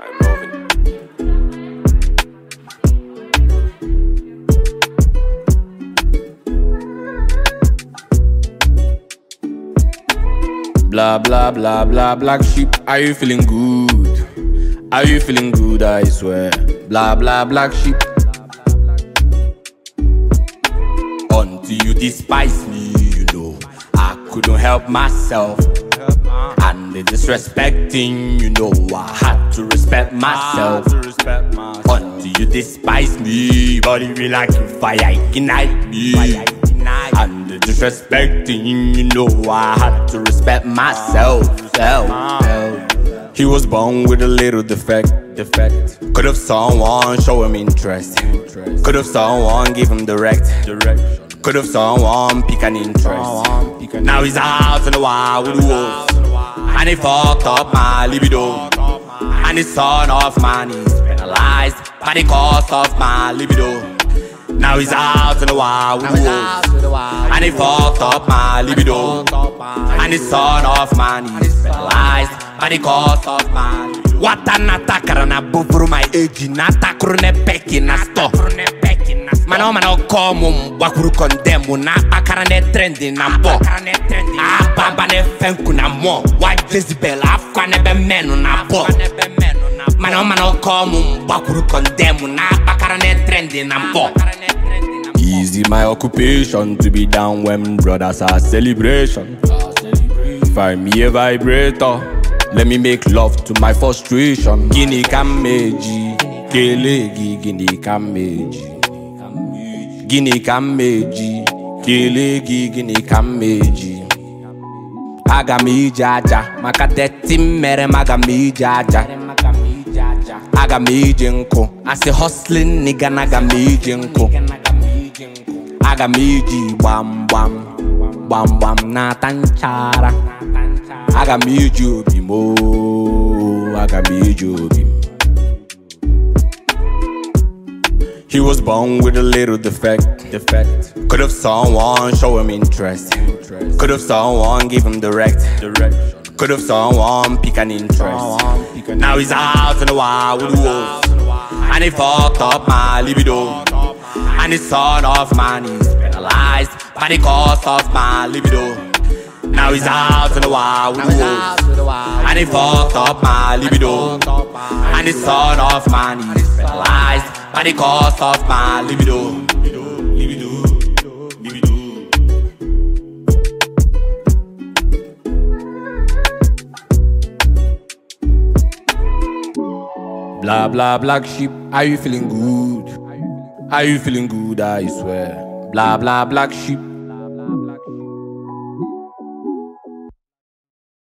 I'm moving. Blah blah blah blah black sheep. Are you feeling good? Are you feeling good? I swear. Blah blah black sheep. Until you despise me, you know I couldn't help myself. And the disrespecting, you know I had to respect myself. Until you despise me, body be like a fire, ignite me. And the disrespecting, you know I had to respect myself. He was born with a little defect. Could have someone show him interest. Could have someone give him direction. Could have someone pick an interest. Now he's out in the wild with the wolves, and he fucked up my libido. And the son of man is penalized by the cost of my libido. Now he's out in the wild with the wolves, and he fucked up my libido. And the son of man is penalized by the cost of my libido. Wata natakara na bufuru my age na takuru ne peki na stop. Mano como wakuru condemn na bakara ne trendy na bo. Bamba ne fenku na mo. Why Jezebel afka ne be menu na bo. Mano como wakuru condemn na bakara ne trendy na bo. Easy my occupation to be down when brothers are celebration. Find me a vibrator, let me make love to my frustration. Guinea kameji, kelegi guinea kameji. Guinea kameji, kelegi guinea kameji. Agami jaja, makadeti mere magami jaja. Agami jenko, I say hustling nigga nagami jenko. Agamiji bam bam, bam bam na tanchara. Agamiji obi mo, agamiji obi. He was born with a little defect. Could have someone show him interest. Could have someone give him direction. Could have someone pick an interest. Now he's out in the wild with the wolves, and he fucked up my libido. And the son of man is penalized by the cost of my libido. Now he's out in the wild with the wolves, and he fucked up my libido. And the son of man is penalized by the cost of my libido. Blah blah black sheep, are you feeling good? Are you feeling good? I swear. Blah blah black sheep.